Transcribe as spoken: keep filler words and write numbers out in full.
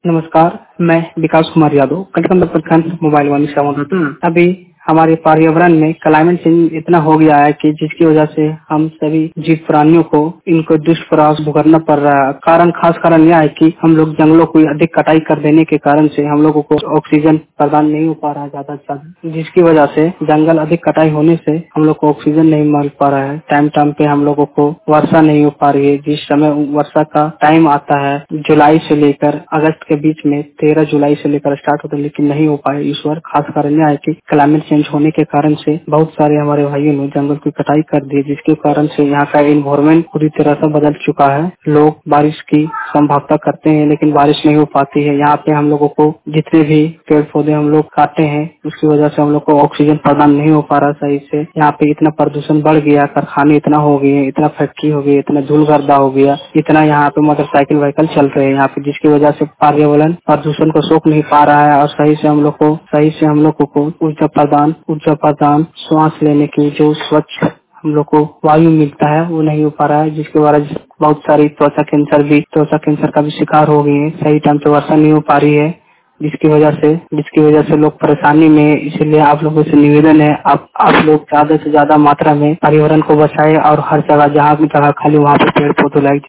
नमस्कार, मैं विकास कुमार यादव कलकंद प्रखंड मोबाइल वाणी से हूँ। अभी हमारे पर्यावरण में क्लाइमेट चेंज इतना हो गया है कि जिसकी वजह से हम सभी जीव प्राणियों को इनको दुष्प्रभाव भुगतना पड़ रहा है। कारण खास कारण यह है कि हम लोग जंगलों की अधिक कटाई कर देने के कारण से हम लोगों को ऑक्सीजन प्रदान नहीं हो पा रहा है ज्यादा से ज्यादा, जिसकी वजह से जंगल अधिक कटाई होने से हम लोग को ऑक्सीजन नहीं मिल पा रहा है। टाइम टाइम पे हम लोगों को वर्षा नहीं हो पा रही है। जिस समय वर्षा का टाइम आता है जुलाई से लेकर अगस्त के बीच में तेरह जुलाई से लेकर स्टार्ट होता है, लेकिन नहीं हो पाए इस बार। खास कारण यह है कि क्लाइमेट चेंज होने के कारण से बहुत सारे हमारे भाइयों ने जंगल की कटाई कर दी, जिसके कारण से यहाँ का एनवायरमेंट पूरी तरह से बदल चुका है। लोग बारिश की संभावना करते हैं लेकिन बारिश नहीं हो पाती है। यहाँ पे हम लोगों को जितने भी पेड़ पौधे हम लोग काटे हैं उसकी वजह से हम लोग को ऑक्सीजन प्रदान नहीं हो पा रहा सही से। यहाँ पे इतना प्रदूषण बढ़ गया, कारखाने इतना हो गए, इतना फैक्ट्री हो गई, इतना धूल गर्दा हो गया, इतना यहाँ पे मोटरसाइकिल व्हीकल चल रहे हैं यहाँ पे, जिसकी वजह से पर्यावरण प्रदूषण को सोख नहीं पा रहा है और सही से हम लोग को सही से हम लोगों को ऊर्जा प्रदान ऊर्जा प्रदान श्वास लेने की जो स्वच्छ हम लोग को वायु मिलता है वो नहीं हो पा रहा है, जिसके वजह से बहुत सारी त्वचा कैंसर भी त्वचा कैंसर का भी शिकार हो गए हैं। सही टाइम पे वर्षा नहीं हो पा रही है, जिसकी वजह से जिसकी वजह से लोग परेशानी में हैं। इसीलिए आप लोगों से निवेदन है, आप आप लोग ज्यादा से ज्यादा मात्रा में पर्यावरण को बचाएं और हर जगह जहाँ भी जगह खाली वहाँ पे पेड़ पौधे लगाएं।